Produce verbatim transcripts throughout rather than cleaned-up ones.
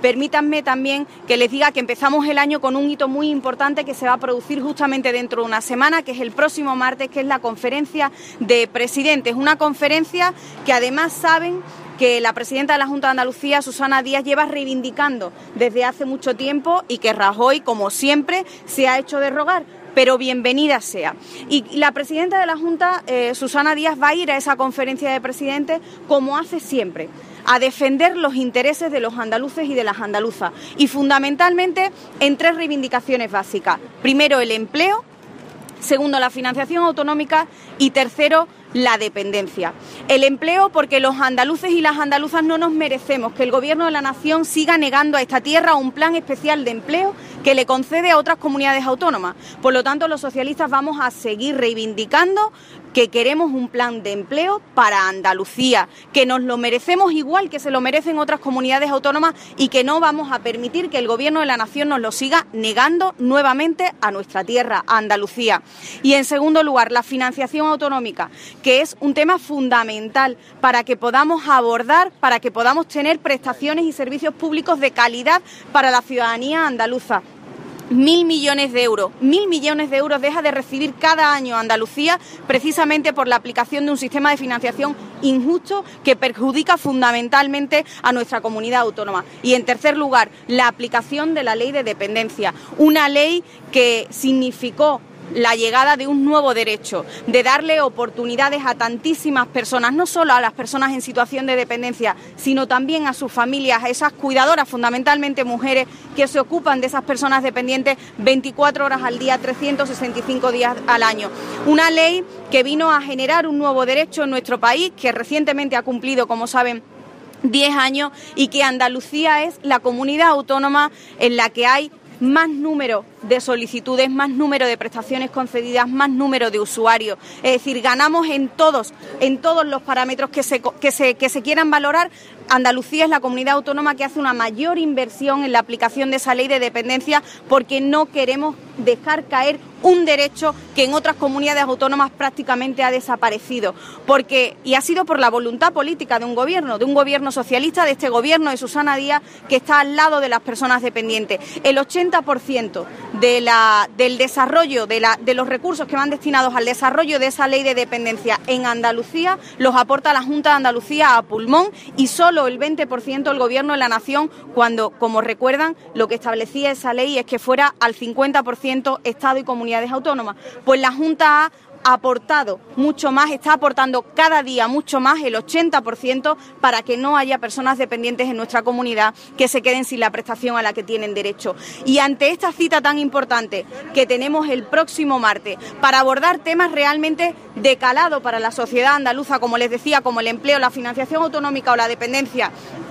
permítanme también que les diga que empezamos el año con un hito muy importante que se va a producir justamente dentro de una semana, que es el próximo martes, que es la conferencia de presidentes. Una conferencia que además saben que la presidenta de la Junta de Andalucía, Susana Díaz, lleva reivindicando desde hace mucho tiempo y que Rajoy, como siempre, se ha hecho de rogar. Pero bienvenida sea. Y la presidenta de la Junta, eh, Susana Díaz, va a ir a esa conferencia de presidentes como hace siempre, a defender los intereses de los andaluces y de las andaluzas. Y fundamentalmente en tres reivindicaciones básicas. Primero, el empleo. Segundo, la financiación autonómica. Y tercero, la dependencia. El empleo, porque los andaluces y las andaluzas no nos merecemos que el Gobierno de la Nación siga negando a esta tierra un plan especial de empleo que le concede a otras comunidades autónomas. Por lo tanto, los socialistas vamos a seguir reivindicando que queremos un plan de empleo para Andalucía, que nos lo merecemos igual que se lo merecen otras comunidades autónomas y que no vamos a permitir que el Gobierno de la Nación nos lo siga negando nuevamente a nuestra tierra, a Andalucía. Y en segundo lugar, la financiación autonómica, que es un tema fundamental para que podamos abordar, para que podamos tener prestaciones y servicios públicos de calidad para la ciudadanía andaluza. Mil millones de euros, mil millones de euros deja de recibir cada año Andalucía precisamente por la aplicación de un sistema de financiación injusto que perjudica fundamentalmente a nuestra comunidad autónoma. Y en tercer lugar, la aplicación de la ley de dependencia, una ley que significó la llegada de un nuevo derecho, de darle oportunidades a tantísimas personas, no solo a las personas en situación de dependencia, sino también a sus familias, a esas cuidadoras, fundamentalmente mujeres, que se ocupan de esas personas dependientes veinticuatro horas al día, trescientos sesenta y cinco días al año. Una ley que vino a generar un nuevo derecho en nuestro país, que recientemente ha cumplido, como saben, diez años, y que Andalucía es la comunidad autónoma en la que hay más número de solicitudes, más número de prestaciones concedidas, más número de usuarios. Es decir, ganamos en todos, en todos los parámetros que se, que se, que se quieran valorar. Andalucía es la comunidad autónoma que hace una mayor inversión en la aplicación de esa ley de dependencia porque no queremos dejar caer un derecho que en otras comunidades autónomas prácticamente ha desaparecido. Porque, y ha sido por la voluntad política de un gobierno, de un gobierno socialista, de este gobierno de Susana Díaz, que está al lado de las personas dependientes. El ochenta por ciento de la, del desarrollo, de, la, de los recursos que van destinados al desarrollo de esa ley de dependencia en Andalucía los aporta la Junta de Andalucía a pulmón y solo el veinte por ciento el Gobierno de la Nación, cuando, como recuerdan, lo que establecía esa ley es que fuera al cincuenta por ciento Estado y comunidades autónomas. Pues la Junta ha aportado mucho más, está aportando cada día mucho más, el ochenta por ciento, para que no haya personas dependientes en nuestra comunidad que se queden sin la prestación a la que tienen derecho. Y ante esta cita tan importante que tenemos el próximo martes para abordar temas realmente de calado para la sociedad andaluza, como les decía, como el empleo, la financiación autonómica o la dependencia,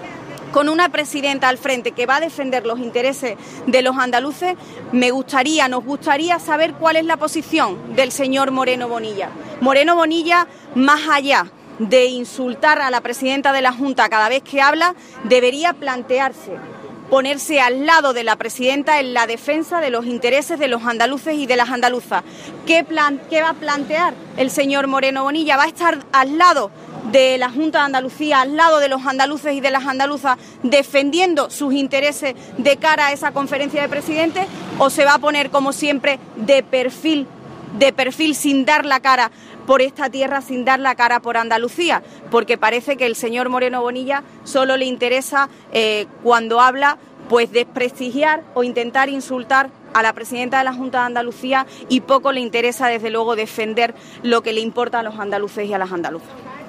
con una presidenta al frente que va a defender los intereses de los andaluces, me gustaría, nos gustaría saber cuál es la posición del señor Moreno Bonilla. Moreno Bonilla, más allá de insultar a la presidenta de la Junta cada vez que habla, debería plantearse, ponerse al lado de la presidenta en la defensa de los intereses de los andaluces y de las andaluzas. ¿Qué, plan, qué va a plantear el señor Moreno Bonilla? ¿Va a estar al lado de la Junta de Andalucía, al lado de los andaluces y de las andaluzas, defendiendo sus intereses de cara a esa conferencia de presidentes, o se va a poner, como siempre, de perfil, de perfil sin dar la cara por esta tierra, sin dar la cara por Andalucía? Porque parece que el señor Moreno Bonilla solo le interesa, eh, cuando habla, pues desprestigiar o intentar insultar a la presidenta de la Junta de Andalucía, y poco le interesa, desde luego, defender lo que le importa a los andaluces y a las andaluzas.